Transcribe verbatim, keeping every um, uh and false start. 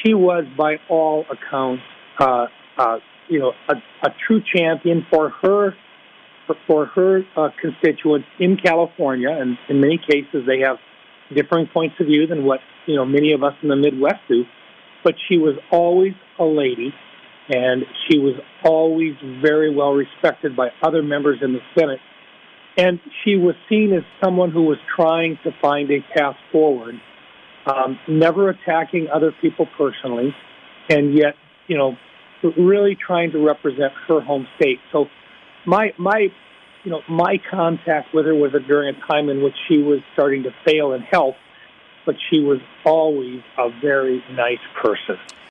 she was, by all accounts, uh, uh, you know, a, a true champion for her for, for her uh, constituents in California, and in many cases they have differing points of view than what you know many of us in the Midwest do. But she was always a lady, and she was always very well respected by other members in the Senate. And she was seen as someone who was trying to find a path forward, um, never attacking other people personally, and yet, you know, really trying to represent her home state. So my, my, you know, my contact with her was during a time in which she was starting to fail in health, but she was always a very nice person.